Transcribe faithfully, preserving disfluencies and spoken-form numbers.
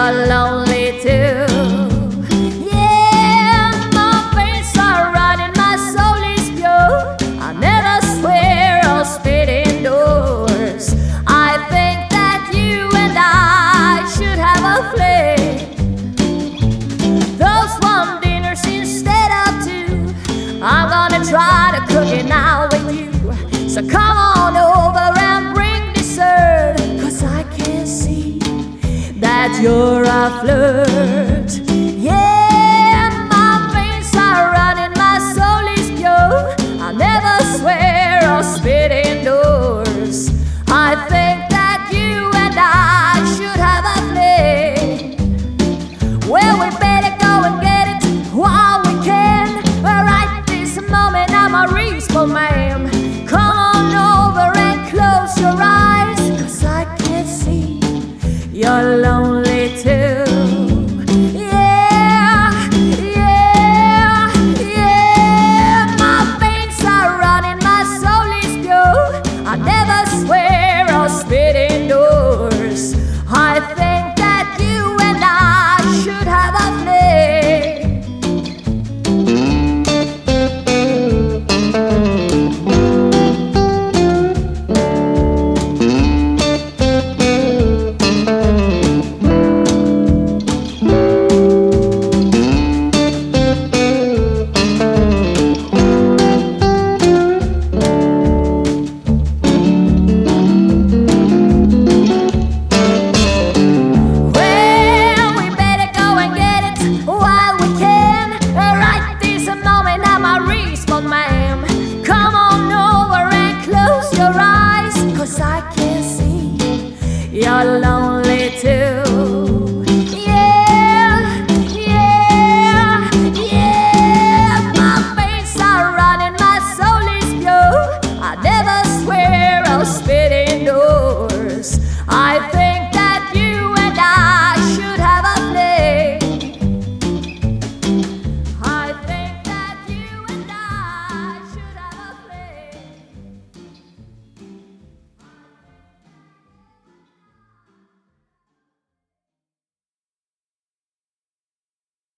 you're lonely too. Yeah, my veins are running, my soul is pure. I never swear or spit indoors. I think that you and I should have a flame. Those one dinners instead of two. I'm gonna try to cook it now with you. So come on over and bring dessert, 'cause I can see that you're a flirt.